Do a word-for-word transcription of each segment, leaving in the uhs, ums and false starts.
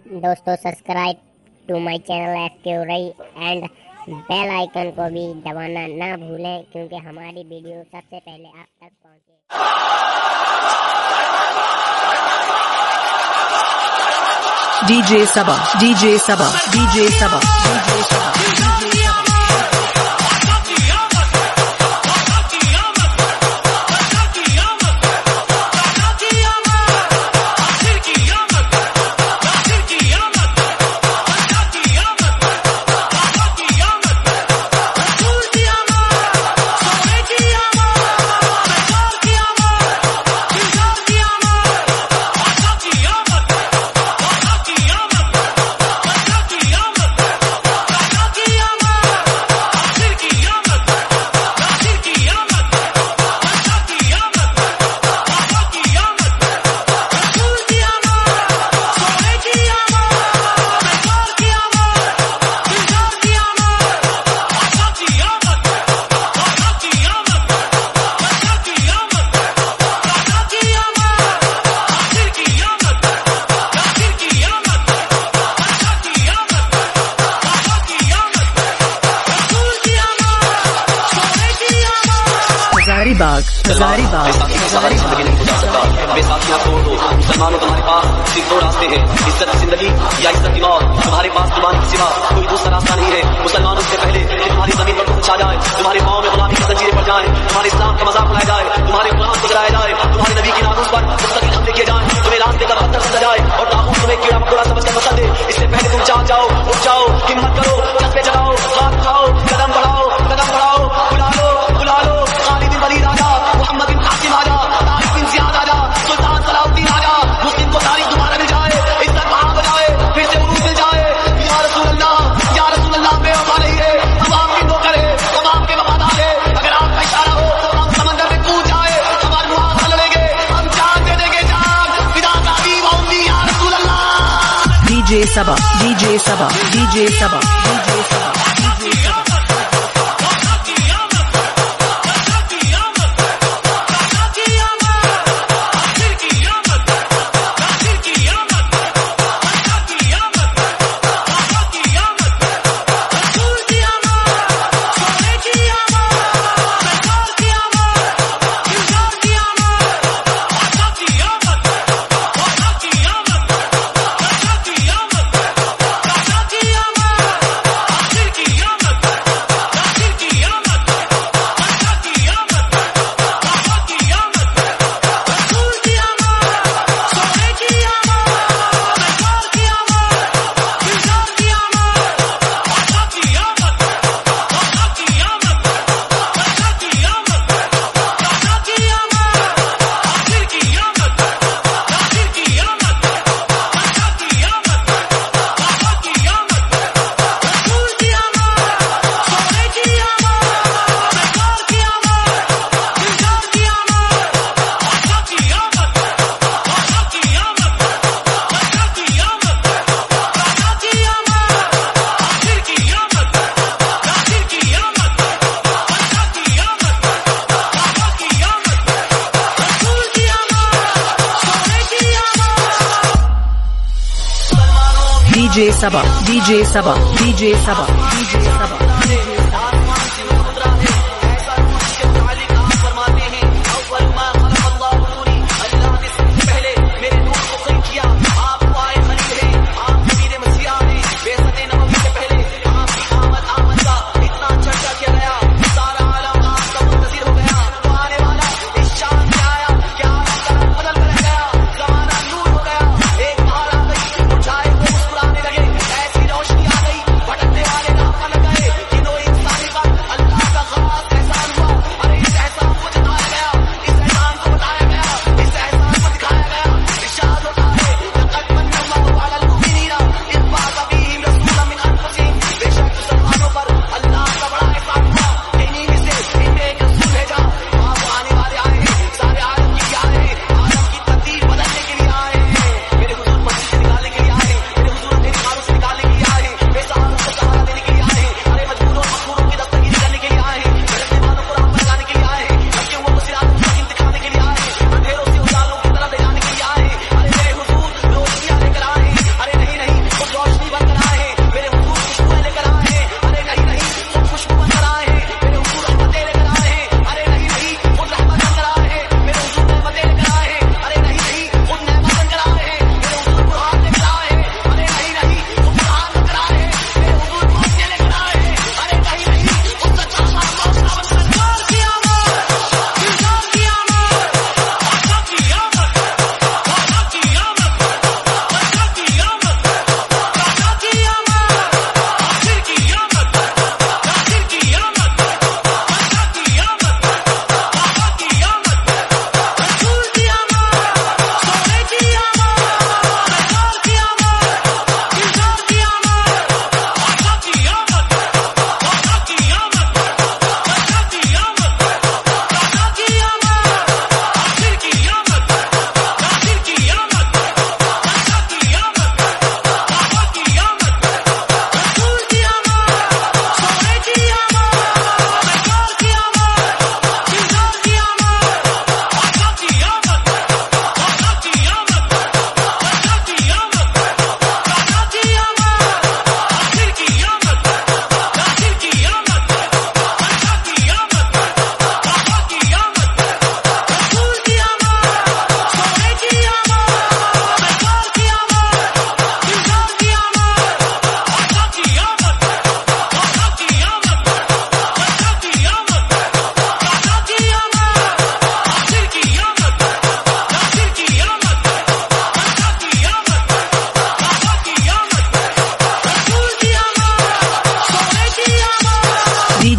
दोस्तों subscribe to my channel F K Orai and bell icon को भी दबाना ना भूलें, क्योंकि हमारी वीडियो सबसे पहले आप तक पहुंचे। DJ Saba DJ Saba DJ Saba DJ सबा हजारीबाग हजारीबाग बेसाखियां तोड़ दो मुसलमानों, तुम्हारे पास सिर्फ दो रास्ते हैं, इज्जत जिंदगी या इज्जत की मौत। तुम्हारे पास कुर्बानी के सिवा कोई दूसरा रास्ता नहीं है। मुसलमानों से पहले कि तुम्हारी जमीन पर कुछ छा जाए, तुम्हारे पाँव में गुलामी की जंजीरें पड़ जाए, तुम्हारे इस्लाम का मजाक उड़ाया जाए, तुम्हारे कुरान को जलाया जाए, तुम्हारे नबी की नामूस पर मुस्तकिल हमले किए जाए, तुम्हें रास्ते का बहत्तर समझा जाए और ताकूत तुम्हें कीड़ा मकोड़ा समझकर मकसद दे, इससे पहले तुम जाग जाओ, उठ जाओ, हिम्मत करो, जज्बे जगाओ, हाथ उठाओ, कदम बढ़ाओ, कदम बढ़ाओ, बुला लो बुला लो खालिद बिन वलीद आजा, मोहम्मद बिन कासिम आजा, तारिक बिन जियाद आजा, सुल्तान सलाउद्दीन आजा, मुस्लिम को तारीख दोबारा मिल जाए, इज्जत वहां हो जाए, फिर से उरूज मिल जाए। या रसूल अल्लाह या रसूल अल्लाह में वफा नहीं है, हम आपके नौकर है, हम आपके वफादार है। अगर आपका इशारा हो तो हम समंदर में कूद जाए, हमारे मुहाफा लड़ेंगे, हम जान दे देंगे, जान फिदा का दी होंगी या रसूल Allah. DJ Saba DJ Saba DJ Saba DJ Saba DJ Saba DJ Saba DJ Saba DJ Saba DJ Saba ऐसी रोशनी आ गई, भटकने वाले राह पर लग गए,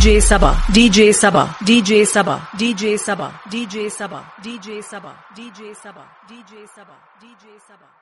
DJ Sabah, DJ Sabah, DJ Sabah, DJ Sabah, DJ Sabah, DJ Sabah, DJ Sabah, DJ Sabah, DJ Sabah.